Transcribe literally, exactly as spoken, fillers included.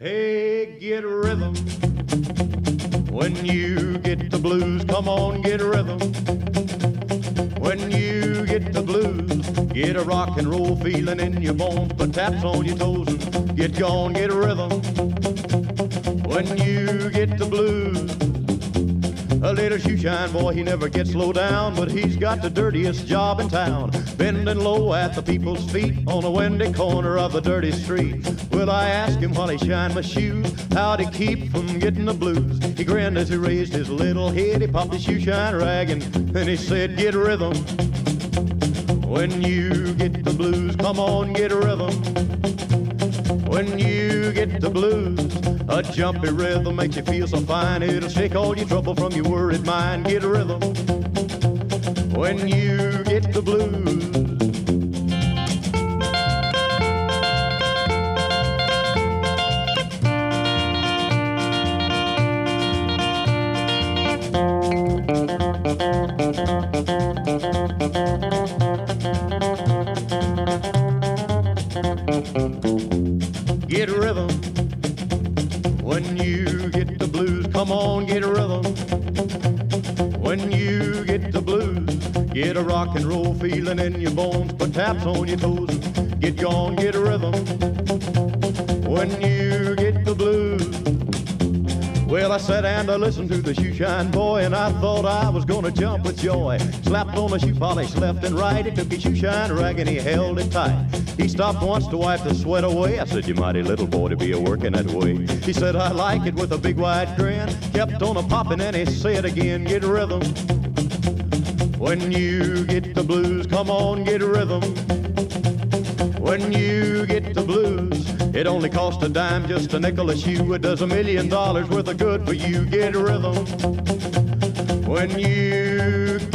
Hey, get rhythm. When you get the blues, come on, get rhythm. When you get the blues, get a rock and roll feeling in your bones, put taps on your toes and get gone, get a rhythm. When you get the blues, a little shoeshine boy, he never gets low down, but he's got the dirtiest job in town, bending low at the people's feet on a windy corner of a dirty street. Well, I asked him while he shined my shoes, how'd he keep from getting the blues? He grinned as he raised his little head, he popped his shoeshine rag, and then he said, get rhythm. When you get the blues, come on, get rhythm. When you get the blues, a jumpy rhythm makes you feel so fine, it'll shake all your trouble from your worried mind. Get a rhythm when you get the blues. Get a rhythm when you get the blues. Come on, get a rhythm when you get the blues. Get a rock and roll feeling in your bones, put taps on your toes, get gone, get a rhythm when you get the blues. Well, I sat and I listened to the shoeshine boy, and I thought I was gonna jump with joy. Slapped on the shoe polish left and right, he took his shoeshine rag and he held it tight. He stopped once to wipe the sweat away. I said, you mighty little boy to be a working that way. He said, I like it, with a big wide grin. Kept on a popping and he said again, get a rhythm. When you get the blues, come on, get a rhythm. When you get the blues, it only costs a dime, just a nickel a shoe. It does a million dollars worth of good for you. Get a rhythm when you